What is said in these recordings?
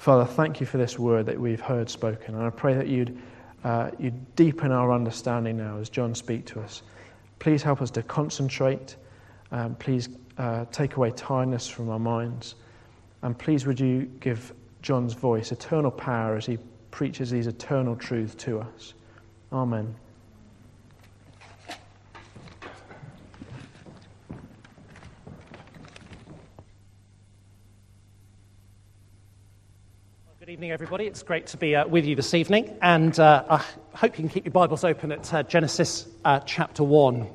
Father, thank you for this word that we've heard spoken. And I pray that you'd deepen our understanding now as John speaks to us. Please help us to concentrate. Please take away tiredness from our minds. And please would you give John's voice eternal power as he preaches these eternal truths to us. Amen. Good evening, everybody. It's great to be with you this evening, and I hope you can keep your Bibles open at Genesis chapter 1.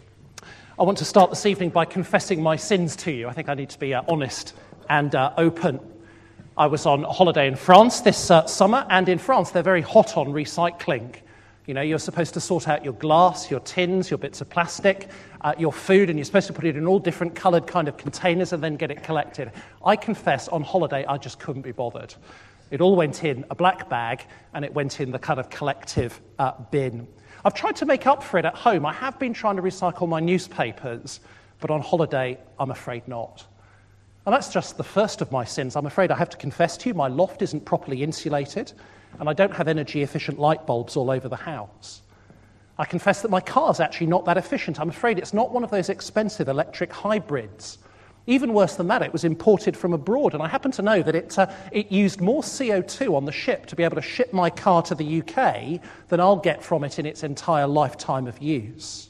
I want to start this evening by confessing my sins to you. I think I need to be honest and open. I was on holiday in France this summer, and in France they're very hot on recycling. You know, you're supposed to sort out your glass, your tins, your bits of plastic, your food, and you're supposed to put it in all different coloured kind of containers and then get it collected. I confess, on holiday, I just couldn't be bothered. It all went in a black bag, and it went in the kind of collective bin. I've tried to make up for it at home. I have been trying to recycle my newspapers, but on holiday, I'm afraid not. And that's just the first of my sins. I'm afraid I have to confess to you, my loft isn't properly insulated, and I don't have energy-efficient light bulbs all over the house. I confess that my car's actually not that efficient. I'm afraid it's not one of those expensive electric hybrids. Even worse than that, it was imported from abroad, and I happen to know that it used more CO2 on the ship to be able to ship my car to the UK than I'll get from it in its entire lifetime of use.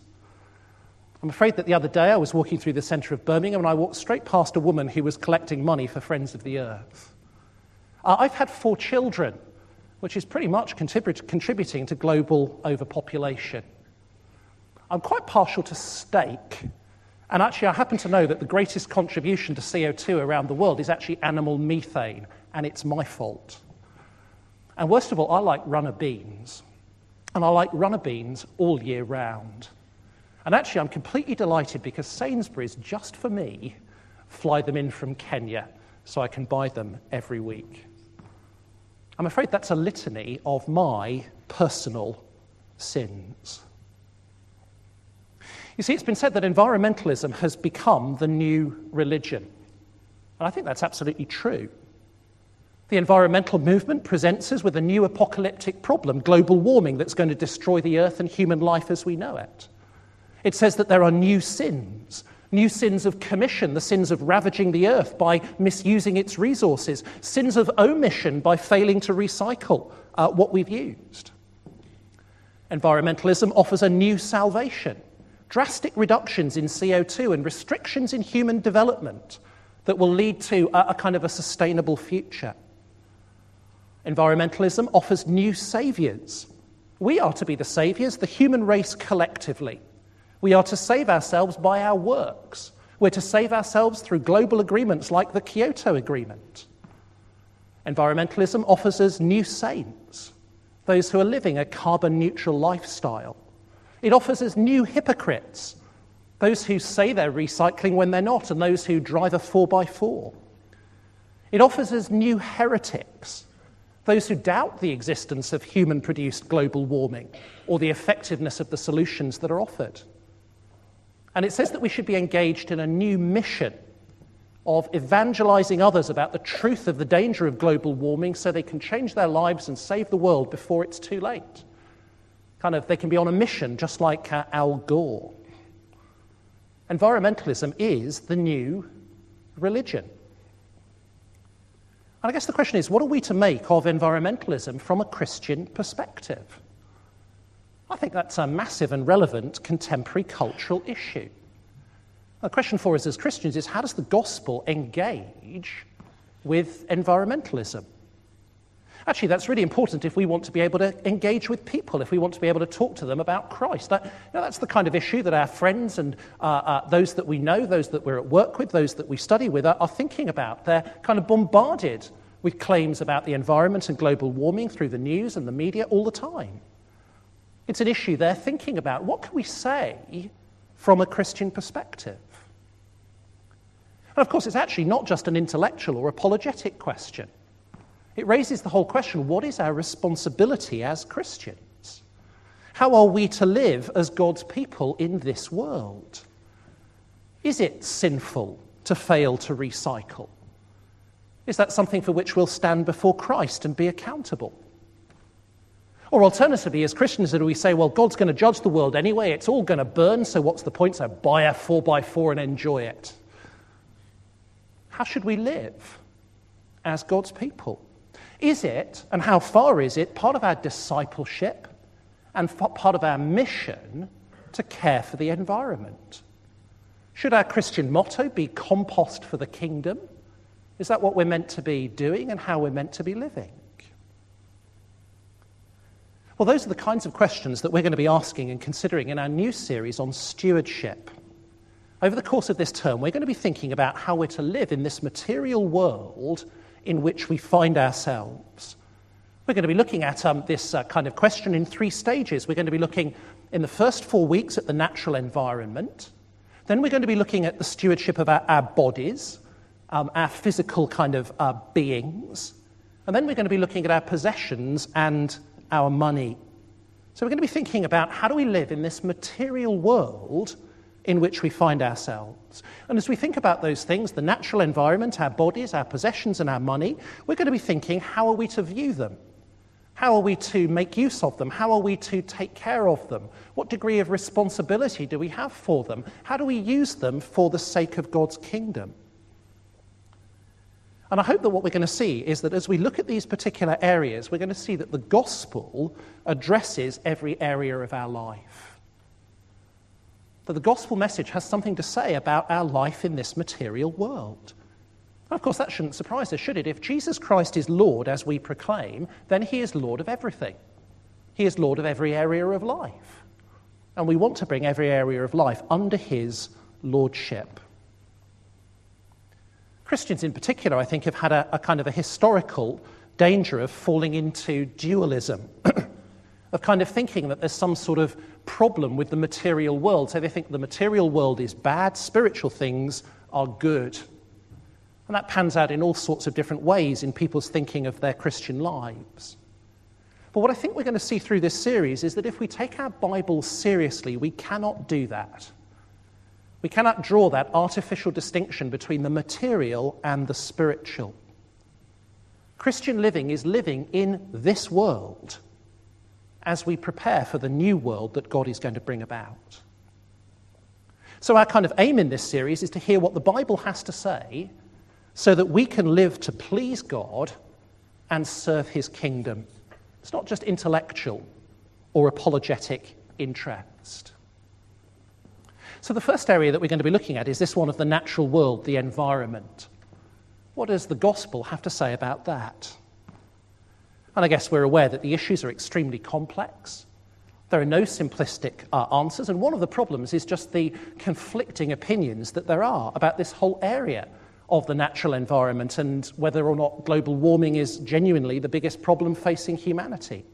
I'm afraid that the other day I was walking through the centre of Birmingham and I walked straight past a woman who was collecting money for Friends of the Earth. I've had 4 children, which is pretty much contributing to global overpopulation. I'm quite partial to steak. And actually, I happen to know that the greatest contribution to CO2 around the world is actually animal methane, and it's my fault. And worst of all, I like runner beans. And I like runner beans all year round. And actually, I'm completely delighted because Sainsbury's, just for me, fly them in from Kenya, so I can buy them every week. I'm afraid that's a litany of my personal sins. You see, it's been said that environmentalism has become the new religion. And I think that's absolutely true. The environmental movement presents us with a new apocalyptic problem, global warming, that's going to destroy the earth and human life as we know it. It says that there are new sins of commission, the sins of ravaging the earth by misusing its resources, sins of omission by failing to recycle what we've used. Environmentalism offers a new salvation. Drastic reductions in CO2 and restrictions in human development that will lead to a kind of a sustainable future. Environmentalism offers new saviours. We are to be the saviours, the human race collectively. We are to save ourselves by our works. We're to save ourselves through global agreements like the Kyoto Agreement. Environmentalism offers us new saints, those who are living a carbon-neutral lifestyle. It offers us new hypocrites, those who say they're recycling when they're not, and those who drive a 4x4. It offers us new heretics, those who doubt the existence of human-produced global warming or the effectiveness of the solutions that are offered. And it says that we should be engaged in a new mission of evangelizing others about the truth of the danger of global warming so they can change their lives and save the world before it's too late. They can be on a mission, just like Al Gore. Environmentalism is the new religion. And I guess the question is, what are we to make of environmentalism from a Christian perspective? I think that's a massive and relevant contemporary cultural issue. The question for us as Christians is, how does the gospel engage with environmentalism? Actually, that's really important if we want to be able to engage with people, if we want to be able to talk to them about Christ. That's the kind of issue that our friends and those that we know, those that we're at work with, those that we study with are thinking about. They're kind of bombarded with claims about the environment and global warming through the news and the media all the time. It's an issue they're thinking about. What can we say from a Christian perspective? And of course, it's actually not just an intellectual or apologetic question. It raises the whole question, what is our responsibility as Christians? How are we to live as God's people in this world? Is it sinful to fail to recycle? Is that something for which we'll stand before Christ and be accountable? Or alternatively, as Christians, do we say, well, God's going to judge the world anyway, it's all going to burn, so what's the point? So buy a 4x4 and enjoy it. How should we live as God's people? Is it, and how far is it, part of our discipleship and part of our mission to care for the environment? Should our Christian motto be compost for the kingdom? Is that what we're meant to be doing and how we're meant to be living? Well, those are the kinds of questions that we're going to be asking and considering in our new series on stewardship. Over the course of this term, we're going to be thinking about how we're to live in this material world in which we find ourselves. We're going to be looking at this kind of question in 3 stages. We're going to be looking in the first 4 weeks at the natural environment. Then we're going to be looking at the stewardship of our bodies, our physical kind of beings. And then we're going to be looking at our possessions and our money. So we're going to be thinking about how do we live in this material world in which we find ourselves. And as we think about those things, the natural environment, our bodies, our possessions and our money, we're going to be thinking, how are we to view them? How are we to make use of them? How are we to take care of them? What degree of responsibility do we have for them? How do we use them for the sake of God's kingdom? And I hope that what we're going to see is that as we look at these particular areas, we're going to see that the gospel addresses every area of our life. That the gospel message has something to say about our life in this material world. And of course, that shouldn't surprise us, should it? If Jesus Christ is Lord, as we proclaim, then he is Lord of everything. He is Lord of every area of life. And we want to bring every area of life under his lordship. Christians in particular, I think, have had a kind of a historical danger of falling into dualism, of kind of thinking that there's some sort of problem with the material world. So they think the material world is bad, spiritual things are good. And that pans out in all sorts of different ways in people's thinking of their Christian lives. But what I think we're going to see through this series is that if we take our Bibles seriously, we cannot do that. We cannot draw that artificial distinction between the material and the spiritual. Christian living is living in this world as we prepare for the new world that God is going to bring about. So our kind of aim in this series is to hear what the Bible has to say so that we can live to please God and serve his kingdom. It's not just intellectual or apologetic interest. So the first area that we're going to be looking at is this one of the natural world, the environment. What does the gospel have to say about that? And I guess we're aware that the issues are extremely complex. There are no simplistic answers, and one of the problems is just the conflicting opinions that there are about this whole area of the natural environment and whether or not global warming is genuinely the biggest problem facing humanity.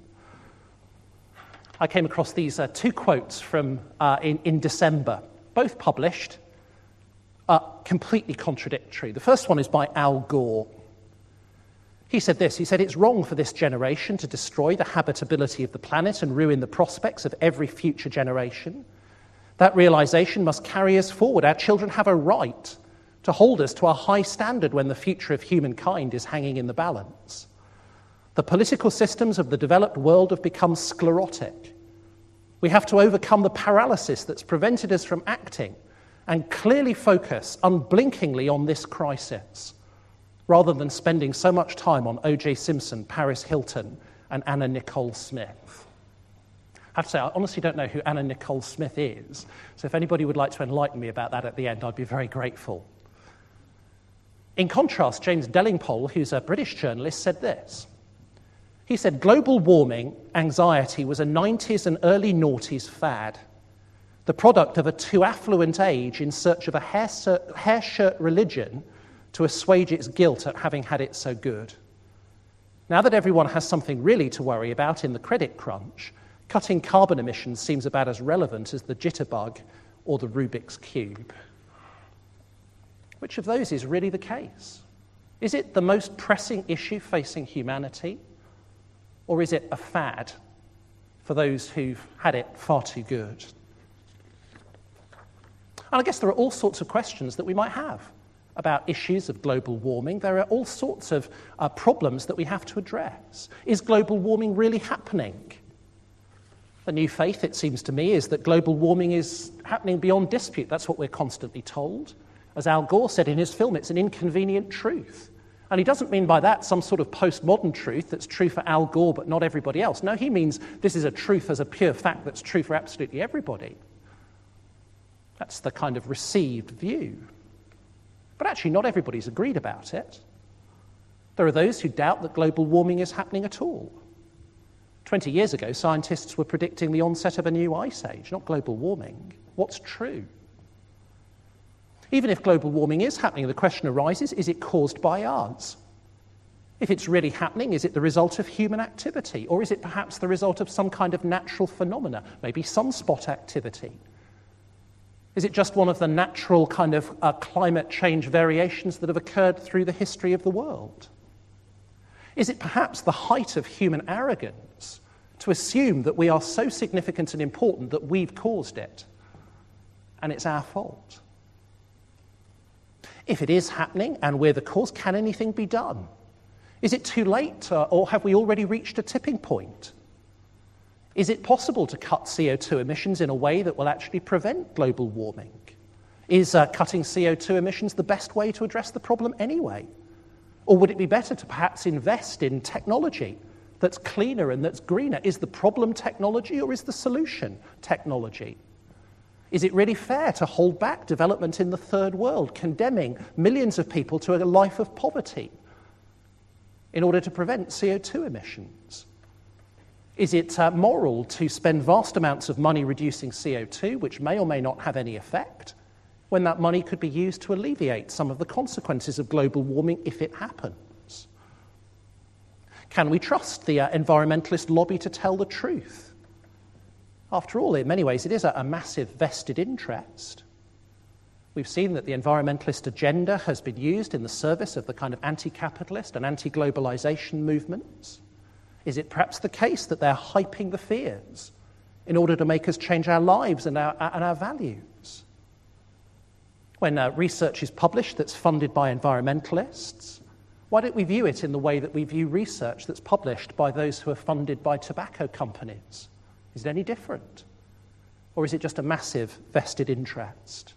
I came across these 2 quotes from in December, both published, completely contradictory. The first one is by Al Gore. He said this, he said, "It's wrong for this generation to destroy the habitability of the planet and ruin the prospects of every future generation. That realization must carry us forward. Our children have a right to hold us to a high standard when the future of humankind is hanging in the balance. The political systems of the developed world have become sclerotic. We have to overcome the paralysis that's prevented us from acting and clearly focus unblinkingly on this crisis, rather than spending so much time on O.J. Simpson, Paris Hilton, and Anna Nicole Smith." I have to say, I honestly don't know who Anna Nicole Smith is, so if anybody would like to enlighten me about that at the end, I'd be very grateful. In contrast, James Delingpole, who's a British journalist, said this. He said, "Global warming anxiety was a 90s and early noughties fad, the product of a too affluent age in search of a hair shirt religion to assuage its guilt at having had it so good. Now that everyone has something really to worry about in the credit crunch, cutting carbon emissions seems about as relevant as the jitterbug or the Rubik's Cube." Which of those is really the case? Is it the most pressing issue facing humanity? Or is it a fad for those who've had it far too good? And I guess there are all sorts of questions that we might have about issues of global warming. There are all sorts of problems that we have to address. Is global warming really happening? The new faith, it seems to me, is that global warming is happening beyond dispute. That's what we're constantly told. As Al Gore said in his film, it's an inconvenient truth. And he doesn't mean by that some sort of postmodern truth that's true for Al Gore but not everybody else. No, he means this is a truth as a pure fact that's true for absolutely everybody. That's the kind of received view. But actually, not everybody's agreed about it. There are those who doubt that global warming is happening at all. 20 years ago, scientists were predicting the onset of a new ice age, not global warming. What's true? Even if global warming is happening, the question arises, is it caused by us? If it's really happening, is it the result of human activity? Or is it perhaps the result of some kind of natural phenomena, maybe sunspot activity? Is it just one of the natural kind of climate change variations that have occurred through the history of the world? Is it perhaps the height of human arrogance to assume that we are so significant and important that we've caused it and it's our fault? If it is happening and we're the cause, can anything be done? Is it too late or have we already reached a tipping point? Is it possible to cut CO2 emissions in a way that will actually prevent global warming? Is cutting CO2 emissions the best way to address the problem anyway? Or would it be better to perhaps invest in technology that's cleaner and that's greener? Is the problem technology or is the solution technology? Is it really fair to hold back development in the third world, condemning millions of people to a life of poverty in order to prevent CO2 emissions? Is it moral to spend vast amounts of money reducing CO2, which may or may not have any effect, when that money could be used to alleviate some of the consequences of global warming if it happens? Can we trust the environmentalist lobby to tell the truth? After all, in many ways, it is a massive vested interest. We've seen that the environmentalist agenda has been used in the service of the kind of anti-capitalist and anti-globalization movements. Is it perhaps the case that they're hyping the fears in order to make us change our lives and our values? When research is published that's funded by environmentalists, why don't we view it in the way that we view research that's published by those who are funded by tobacco companies? Is it any different? Or is it just a massive vested interest?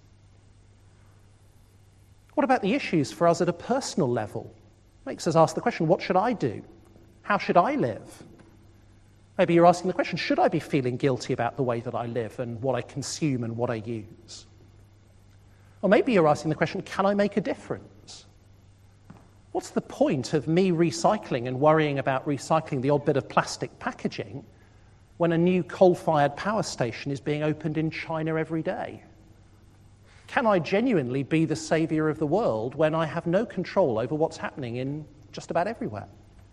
What about the issues for us at a personal level? Makes us ask the question, what should I do? How should I live? Maybe you're asking the question, should I be feeling guilty about the way that I live and what I consume and what I use? Or maybe you're asking the question, can I make a difference? What's the point of me recycling and worrying about recycling the odd bit of plastic packaging when a new coal-fired power station is being opened in China every day? Can I genuinely be the saviour of the world when I have no control over what's happening in just about everywhere?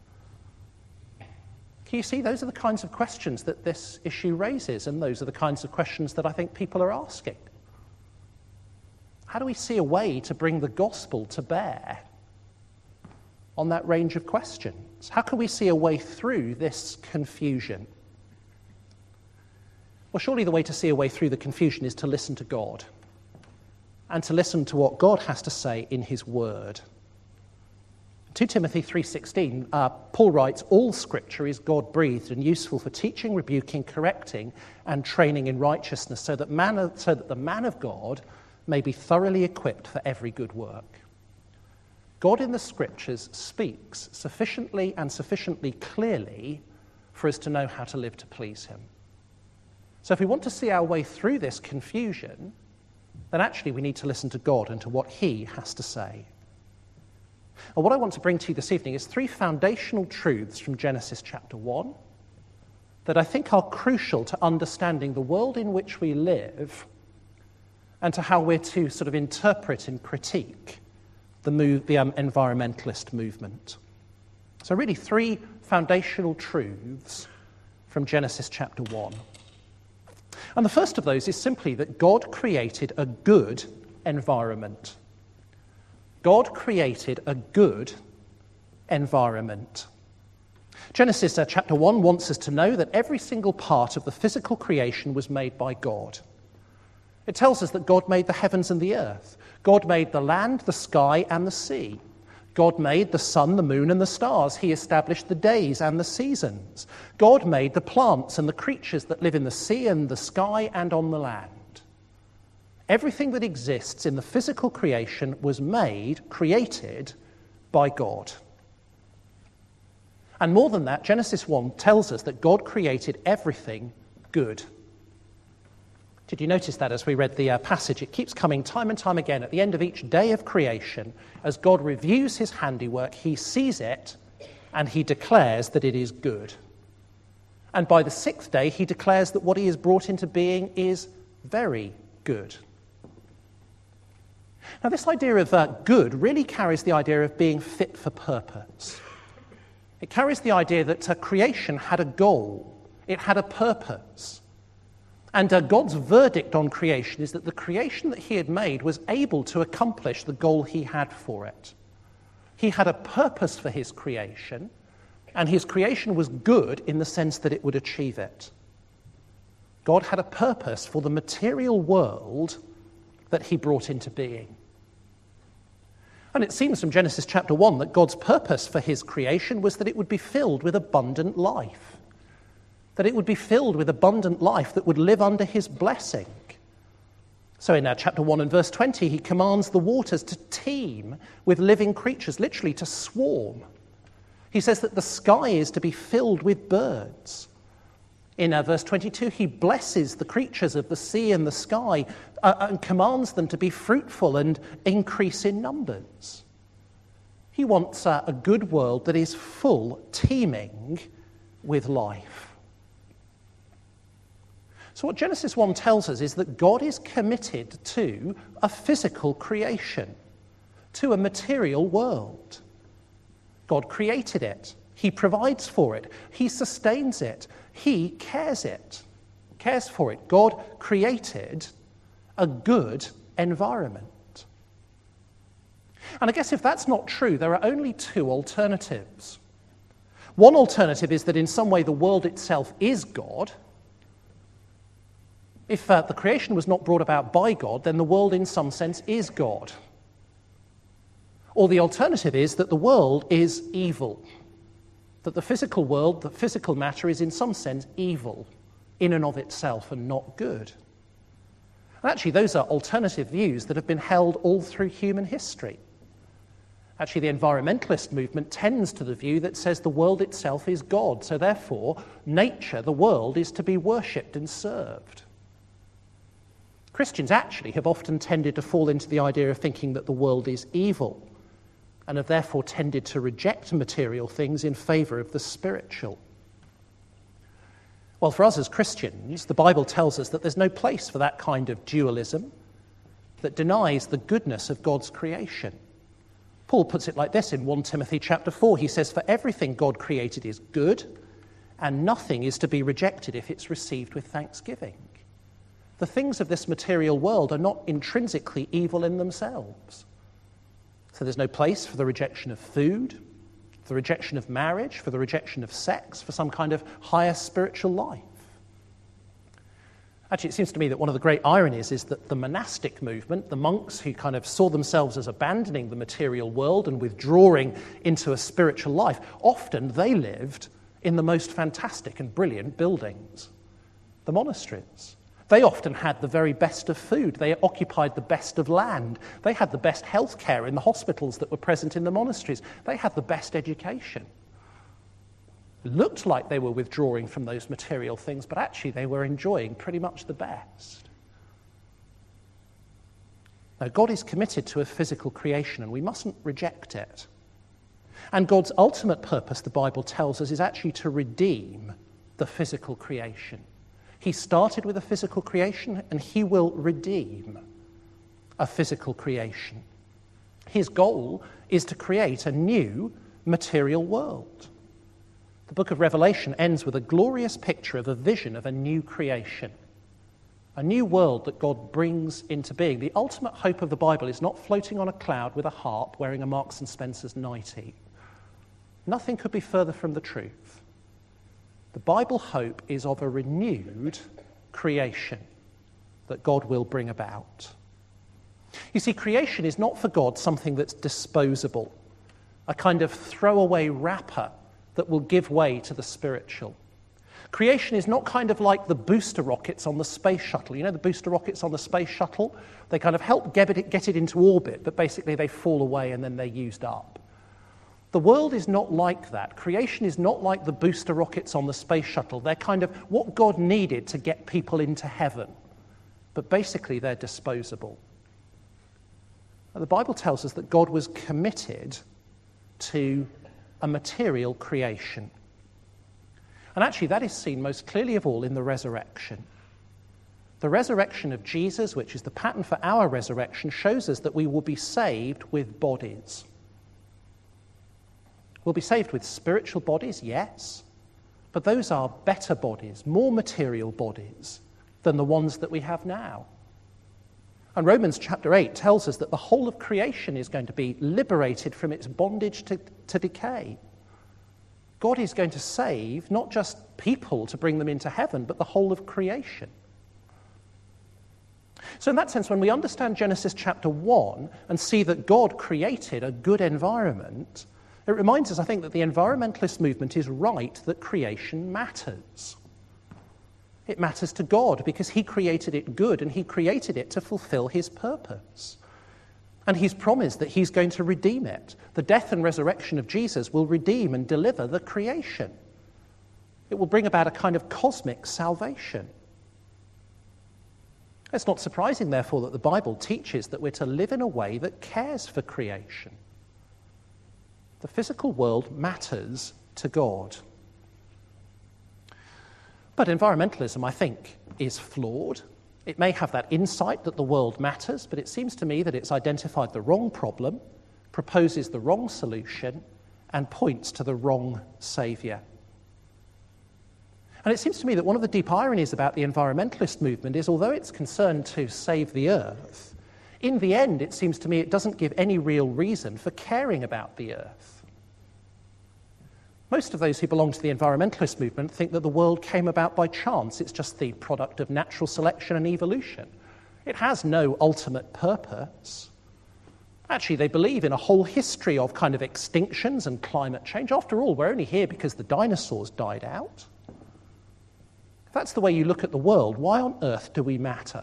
Can you see, those are the kinds of questions that this issue raises, and those are the kinds of questions that I think people are asking. How do we see a way to bring the gospel to bear on that range of questions? How can we see a way through this confusion? Well, surely the way to see a way through the confusion is to listen to God and to listen to what God has to say in his word. 2 Timothy 3:16, Paul writes, all scripture is God-breathed and useful for teaching, rebuking, correcting, and training in righteousness, so that the man of God may be thoroughly equipped for every good work. God in the scriptures speaks sufficiently and sufficiently clearly for us to know how to live to please him. So if we want to see our way through this confusion, then actually we need to listen to God and to what he has to say. And what I want to bring to you this evening is 3 foundational truths from Genesis chapter 1 that I think are crucial to understanding the world in which we live and to how we're to sort of interpret and critique the environmentalist movement. So really 3 foundational truths from Genesis chapter 1. And the first of those is simply that God created a good environment. God created a good environment. Genesis chapter 1 wants us to know that every single part of the physical creation was made by God. It tells us that God made the heavens and the earth. God made the land, the sky, and the sea. God made the sun, the moon, and the stars. He established the days and the seasons. God made the plants and the creatures that live in the sea and the sky and on the land. Everything that exists in the physical creation was created by God. And more than that, Genesis 1 tells us that God created everything good. Did you notice that as we read the passage? It keeps coming time and time again. At the end of each day of creation, as God reviews his handiwork, he sees it and he declares that it is good. And by the sixth day, he declares that what he has brought into being is very good. Now, this idea of good really carries the idea of being fit for purpose. It carries the idea that creation had a goal. It had a purpose. And God's verdict on creation is that the creation that he had made was able to accomplish the goal he had for it. He had a purpose for his creation, and his creation was good in the sense that it would achieve it. God had a purpose for the material world that he brought into being. And it seems from Genesis chapter 1 that God's purpose for his creation was that it would be filled with abundant life. That it would be filled with abundant life that would live under his blessing. So in chapter 1 and verse 20, he commands the waters to teem with living creatures, literally to swarm. He says that the sky is to be filled with birds. In verse 22, he blesses the creatures of the sea and the sky and commands them to be fruitful and increase in numbers. He wants a good world that is full, teeming with life. So what Genesis 1 tells us is that God is committed to a physical creation, to a material world. God created it. He provides for it. He sustains it. He cares for it. God created a good environment. And I guess if that's not true, there are only two alternatives. One alternative is that in some way the world itself is God. If the creation was not brought about by God, then the world in some sense is God. Or the alternative is that the world is evil. That the physical world, the physical matter is in some sense evil in and of itself and not good. And actually, those are alternative views that have been held all through human history. Actually, the environmentalist movement tends to the view that says the world itself is God, so therefore, nature, the world, is to be worshipped and served. Christians actually have often tended to fall into the idea of thinking that the world is evil, and have therefore tended to reject material things in favour of the spiritual. Well, for us as Christians, the Bible tells us that there's no place for that kind of dualism that denies the goodness of God's creation. Paul puts it like this in 1 Timothy chapter 4. He says, "For everything God created is good, and nothing is to be rejected if it's received with thanksgiving." The things of this material world are not intrinsically evil in themselves. So there's no place for the rejection of food, for the rejection of marriage, for the rejection of sex, for some kind of higher spiritual life. Actually, it seems to me that one of the great ironies is that the monastic movement, the monks who kind of saw themselves as abandoning the material world and withdrawing into a spiritual life, often they lived in the most fantastic and brilliant buildings, the monasteries. They often had the very best of food. They occupied the best of land. They had the best health care in the hospitals that were present in the monasteries. They had the best education. It looked like they were withdrawing from those material things, but actually they were enjoying pretty much the best. Now, God is committed to a physical creation, and we mustn't reject it. And God's ultimate purpose, the Bible tells us, is actually to redeem the physical creation. He started with a physical creation, and he will redeem a physical creation. His goal is to create a new material world. The book of Revelation ends with a glorious picture of a vision of a new creation, a new world that God brings into being. The ultimate hope of the Bible is not floating on a cloud with a harp wearing a Marks and Spencer's nightie. Nothing could be further from the truth. The Bible hope is of a renewed creation. that God will bring about. You see, creation is not for God something that's disposable, a kind of throwaway wrapper that will give way to the spiritual. Creation is not kind of like the booster rockets on the space shuttle. You know the booster rockets on the space shuttle? They kind of help get it into orbit, but basically they fall away and then they're used up. The world is not like that. Creation is not like the booster rockets on the space shuttle. They're kind of what God needed to get people into heaven. But basically they're disposable. The Bible tells us that God was committed to a material creation. And actually that is seen most clearly of all in the resurrection. The resurrection of Jesus, which is the pattern for our resurrection, shows us that we will be saved with bodies. We'll be saved with spiritual bodies, yes, but those are better bodies, more material bodies than the ones that we have now. And Romans chapter 8 tells us that the whole of creation is going to be liberated from its bondage to decay. God is going to save not just people to bring them into heaven, but the whole of creation. So in that sense, when we understand Genesis chapter 1 and see that God created a good environment, it reminds us, I think, that the environmentalist movement is right that creation matters. It matters to God because he created it good and he created it to fulfill his purpose. And he's promised that he's going to redeem it. The death and resurrection of Jesus will redeem and deliver the creation. It will bring about a kind of cosmic salvation. It's not surprising, therefore, that the Bible teaches that we're to live in a way that cares for creation. The physical world matters to God. But environmentalism, I think, is flawed. It may have that insight that the world matters, but it seems to me that it's identified the wrong problem, proposes the wrong solution, and points to the wrong saviour. And it seems to me that one of the deep ironies about the environmentalist movement is, although it's concerned to save the earth, in the end, it seems to me it doesn't give any real reason for caring about the earth. Most of those who belong to the environmentalist movement think that the world came about by chance. It's just the product of natural selection and evolution. It has no ultimate purpose. Actually, they believe in a whole history of kind of extinctions and climate change. After all, we're only here because the dinosaurs died out. If that's the way you look at the world, why on earth do we matter?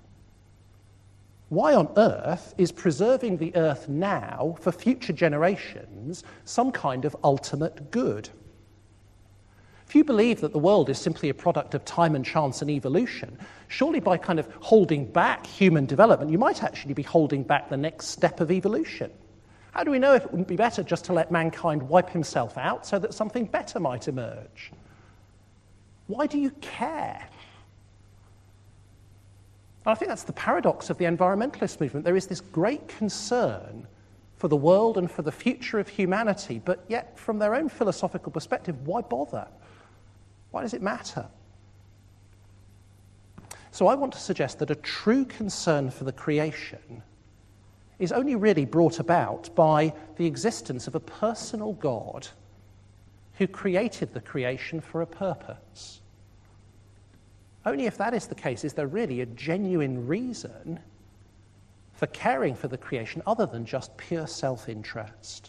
Why on earth is preserving the earth now for future generations some kind of ultimate good? If you believe that the world is simply a product of time and chance and evolution, surely by kind of holding back human development, you might actually be holding back the next step of evolution. How do we know if it wouldn't be better just to let mankind wipe himself out so that something better might emerge? Why do you care? And I think that's the paradox of the environmentalist movement. There is this great concern for the world and for the future of humanity, but yet from their own philosophical perspective, why bother? Why does it matter? So I want to suggest that a true concern for the creation is only really brought about by the existence of a personal God who created the creation for a purpose. Only if that is the case is there really a genuine reason for caring for the creation other than just pure self-interest.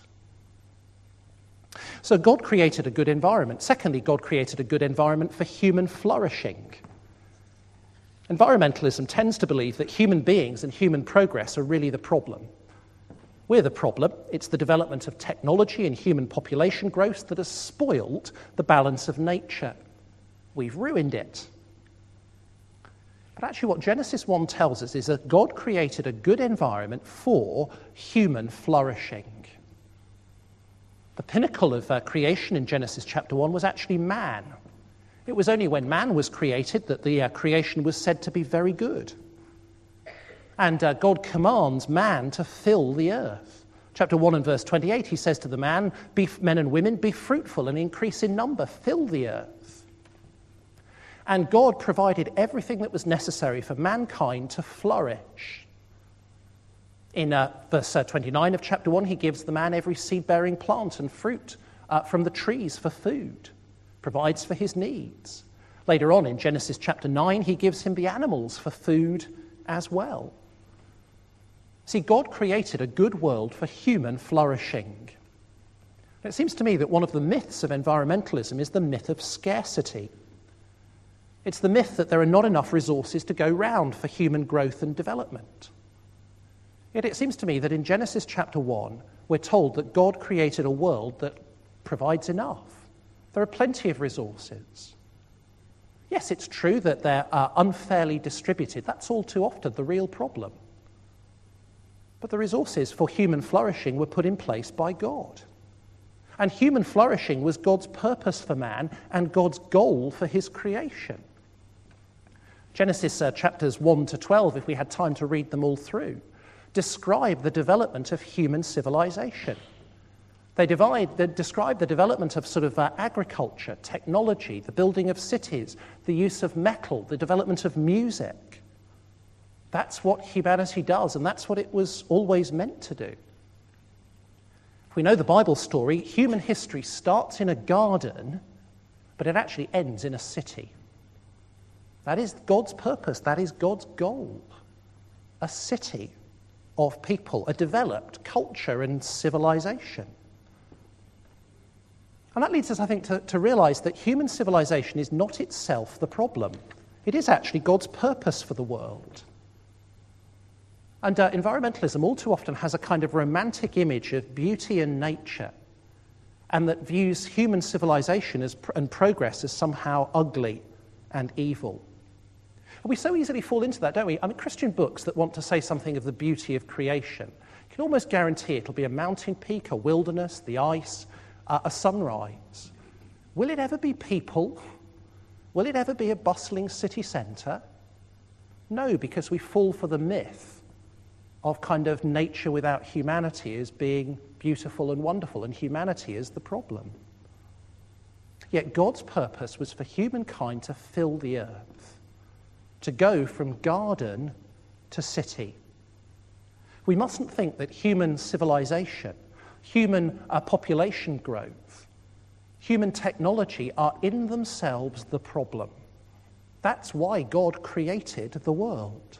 So God created a good environment. Secondly, God created a good environment for human flourishing. Environmentalism tends to believe that human beings and human progress are really the problem. We're the problem. It's the development of technology and human population growth that has spoiled the balance of nature. We've ruined it. But actually what Genesis 1 tells us is that God created a good environment for human flourishing. The pinnacle of creation in Genesis chapter 1 was actually man. It was only when man was created that the creation was said to be very good. And God commands man to fill the earth. Chapter 1 and verse 28, he says to the man, men and women, be fruitful and increase in number, fill the earth. And God provided everything that was necessary for mankind to flourish. In verse 29 of chapter 1, he gives the man every seed-bearing plant and fruit from the trees for food, provides for his needs. Later on in Genesis chapter 9, he gives him the animals for food as well. See, God created a good world for human flourishing. It seems to me that one of the myths of environmentalism is the myth of scarcity. It's the myth that there are not enough resources to go round for human growth and development. Yet it seems to me that in Genesis chapter 1, we're told that God created a world that provides enough. There are plenty of resources. Yes, it's true that they're unfairly distributed. That's all too often the real problem. But the resources for human flourishing were put in place by God. And human flourishing was God's purpose for man and God's goal for his creation. Genesis chapters 1 to 12, if we had time to read them all through, describe the development of human civilization. They describe the development of sort of agriculture, technology, the building of cities, the use of metal, the development of music. That's what humanity does, and that's what it was always meant to do. If we know the Bible story, human history starts in a garden, but it actually ends in a city. That is God's purpose, that is God's goal. A city of people, a developed culture and civilization. And that leads us, I think, to realize that human civilization is not itself the problem. It is actually God's purpose for the world. And environmentalism all too often has a kind of romantic image of beauty and nature, and that views human civilization and progress as somehow ugly and evil. And we so easily fall into that, don't we? I mean, Christian books that want to say something of the beauty of creation can almost guarantee it'll be a mountain peak, a wilderness, the ice, a sunrise. Will it ever be people? Will it ever be a bustling city centre? No, because we fall for the myth of kind of nature without humanity as being beautiful and wonderful, and humanity is the problem. Yet God's purpose was for humankind to fill the earth, to go from garden to city. We mustn't think that human civilization, human population growth, human technology are in themselves the problem. That's why God created the world.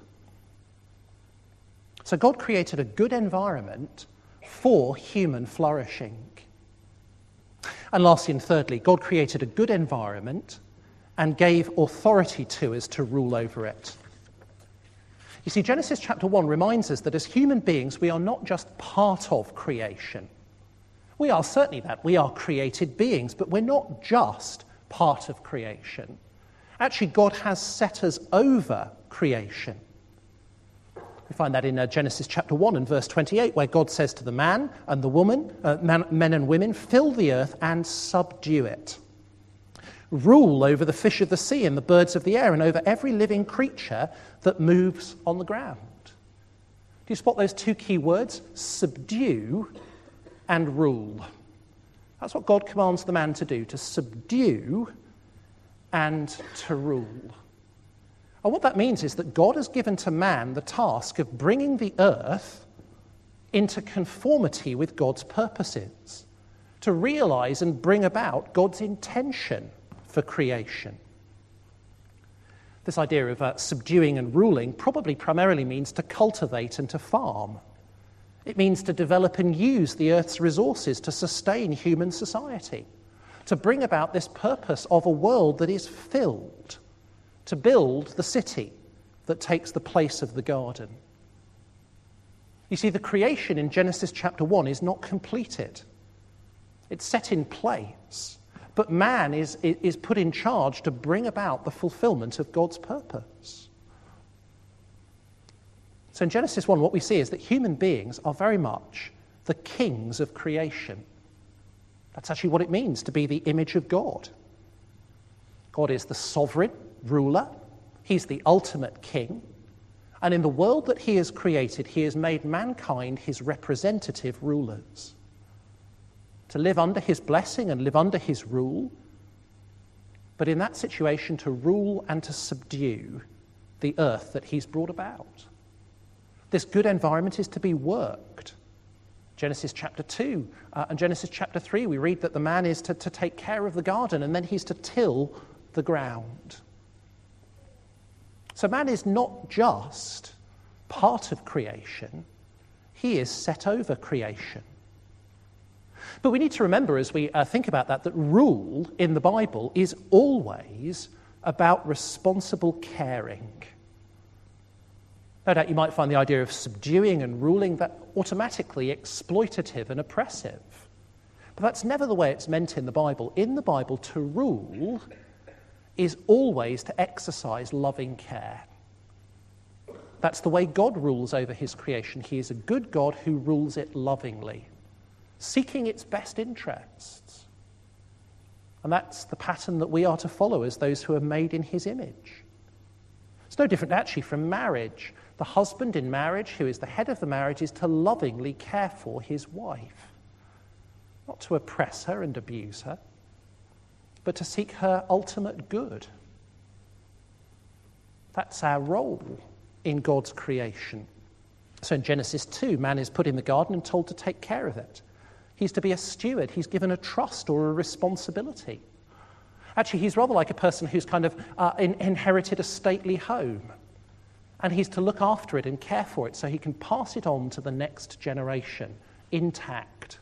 So God created a good environment for human flourishing. And lastly and thirdly, God created a good environment and gave authority to us to rule over it. You see, Genesis chapter 1 reminds us that as human beings, we are not just part of creation. We are certainly that. We are created beings, but we're not just part of creation. Actually, God has set us over creation. We find that in Genesis chapter 1 and verse 28, where God says to the man and the woman, men and women, fill the earth and subdue it. Rule over the fish of the sea and the birds of the air and over every living creature that moves on the ground. Do you spot those two key words? Subdue and rule. That's what God commands the man to do, to subdue and to rule. And what that means is that God has given to man the task of bringing the earth into conformity with God's purposes, to realize and bring about God's intention for creation. This idea of subduing and ruling probably primarily means to cultivate and to farm. It means to develop and use the earth's resources to sustain human society, to bring about this purpose of a world that is filled, to build the city that takes the place of the garden. You see, the creation in Genesis chapter 1 is not completed. It's set in place, but man is put in charge to bring about the fulfillment of God's purpose. So in Genesis 1, what we see is that human beings are very much the kings of creation. That's actually what it means to be the image of God. God is the sovereign ruler. He's the ultimate king. And in the world that he has created, he has made mankind his representative rulers, to live under his blessing and live under his rule, but in that situation to rule and to subdue the earth that he's brought about. This good environment is to be worked. Genesis chapter 2 and Genesis chapter 3, we read that the man is to take care of the garden, and then he's to till the ground. So man is not just part of creation, he is set over creation. But we need to remember as we think about that rule in the Bible is always about responsible caring. No doubt you might find the idea of subduing and ruling that automatically exploitative and oppressive. But that's never the way it's meant in the Bible. In the Bible, to rule is always to exercise loving care. That's the way God rules over his creation. He is a good God who rules it lovingly, seeking its best interests. And that's the pattern that we are to follow as those who are made in his image. It's no different actually from marriage. The husband in marriage, who is the head of the marriage, is to lovingly care for his wife, not to oppress her and abuse her, but to seek her ultimate good. That's our role in God's creation. So in Genesis 2, man is put in the garden and told to take care of it. He's to be a steward. He's given a trust or a responsibility. Actually, he's rather like a person who's kind of inherited a stately home. And he's to look after it and care for it so he can pass it on to the next generation intact.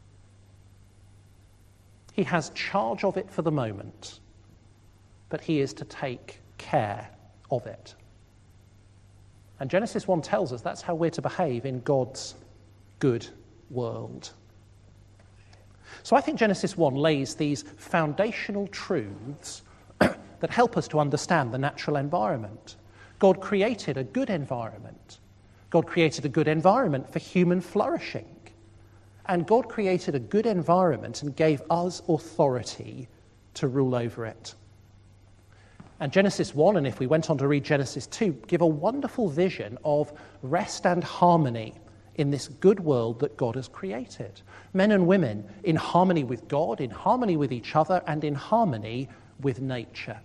He has charge of it for the moment, but he is to take care of it. And Genesis 1 tells us that's how we're to behave in God's good world. So I think Genesis 1 lays these foundational truths that help us to understand the natural environment. God created a good environment. God created a good environment for human flourishing. And God created a good environment and gave us authority to rule over it. And Genesis 1, and if we went on to read Genesis 2, give a wonderful vision of rest and harmony in this good world that God has created. Men and women in harmony with God, in harmony with each other, and in harmony with nature.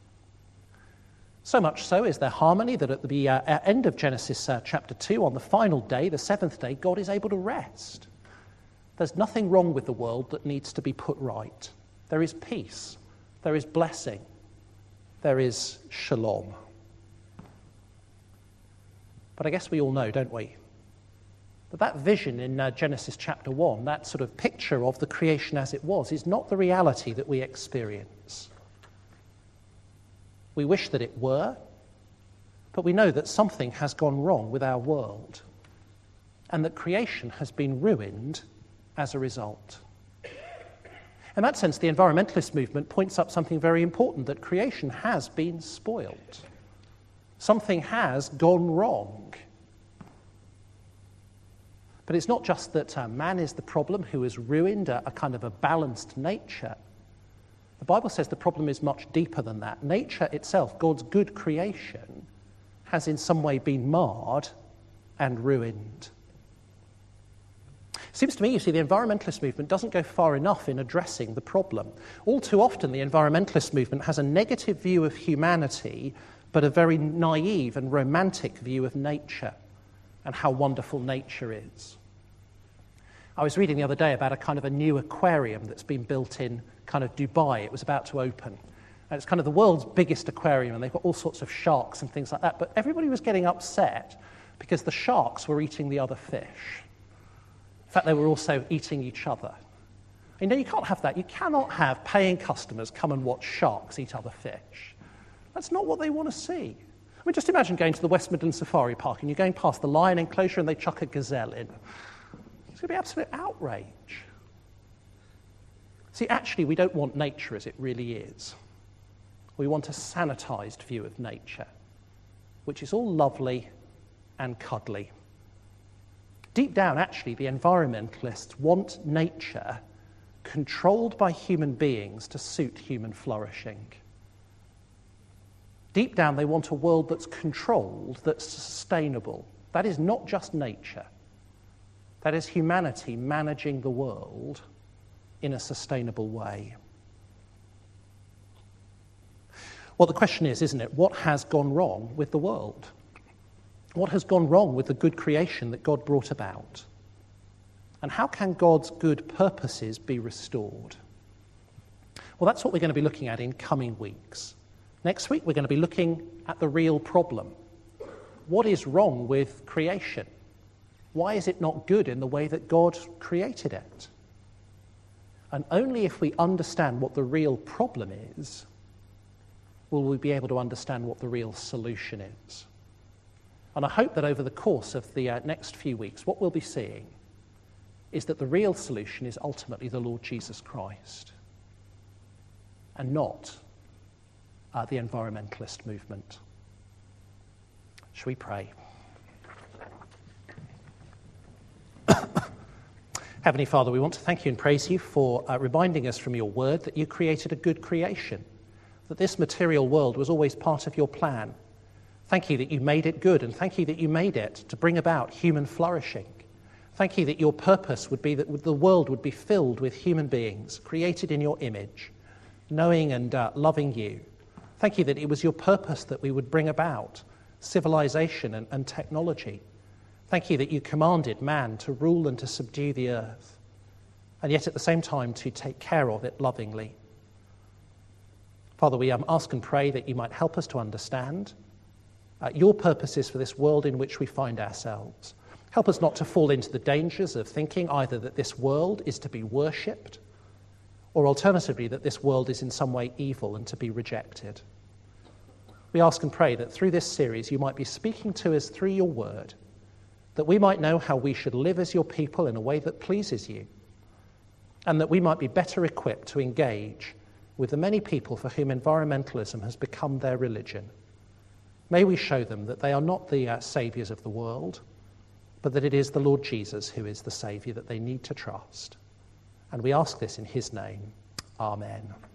So much so is there harmony that at the end of Genesis chapter 2, on the final day, the seventh day, God is able to rest. There's nothing wrong with the world that needs to be put right. There is peace. There is blessing. There is shalom. But I guess we all know, don't we, that vision in Genesis chapter 1, that sort of picture of the creation as it was, is not the reality that we experience. We wish that it were, but we know that something has gone wrong with our world and that creation has been ruined as a result. In that sense, the environmentalist movement points up something very important, that creation has been spoiled. Something has gone wrong. But it's not just that man is the problem who has ruined a kind of a balanced nature. The Bible says the problem is much deeper than that. Nature itself, God's good creation, has in some way been marred and ruined. It seems to me, you see, the environmentalist movement doesn't go far enough in addressing the problem. All too often, the environmentalist movement has a negative view of humanity, but a very naive and romantic view of nature and how wonderful nature is. I was reading the other day about a kind of a new aquarium that's been built in kind of Dubai. It was about to open. And it's kind of the world's biggest aquarium, and they've got all sorts of sharks and things like that. But everybody was getting upset because the sharks were eating the other fish. In fact, they were also eating each other. You know, you can't have that. You cannot have paying customers come and watch sharks eat other fish. That's not what they want to see. I mean, just imagine going to the West Midlands Safari Park and you're going past the lion enclosure and they chuck a gazelle in. It's going to be absolute outrage. See, actually, we don't want nature as it really is. We want a sanitized view of nature, which is all lovely and cuddly. Deep down, actually, the environmentalists want nature controlled by human beings to suit human flourishing. Deep down, they want a world that's controlled, that's sustainable. That is not just nature. That is humanity managing the world in a sustainable way. Well, the question is, isn't it, what has gone wrong with the world? What has gone wrong with the good creation that God brought about? And how can God's good purposes be restored? Well, that's what we're going to be looking at in coming weeks. Next week, we're going to be looking at the real problem. What is wrong with creation? Why is it not good in the way that God created it? And only if we understand what the real problem is, will we be able to understand what the real solution is. And I hope that over the course of the next few weeks, what we'll be seeing is that the real solution is ultimately the Lord Jesus Christ, and not the environmentalist movement. Shall we pray? Heavenly Father, we want to thank you and praise you for reminding us from your word that you created a good creation, that this material world was always part of your plan. Thank you that you made it good, and thank you that you made it to bring about human flourishing. Thank you that your purpose would be that the world would be filled with human beings created in your image, knowing and loving you. Thank you that it was your purpose that we would bring about civilization and technology. Thank you that you commanded man to rule and to subdue the earth, and yet at the same time to take care of it lovingly. Father, we ask and pray that you might help us to understand your purposes for this world in which we find ourselves. Help us not to fall into the dangers of thinking either that this world is to be worshipped, or alternatively that this world is in some way evil and to be rejected. We ask and pray that through this series you might be speaking to us through your word, that we might know how we should live as your people in a way that pleases you, and that we might be better equipped to engage with the many people for whom environmentalism has become their religion. May we show them that they are not the saviours of the world, but that it is the Lord Jesus who is the saviour that they need to trust. And we ask this in his name. Amen.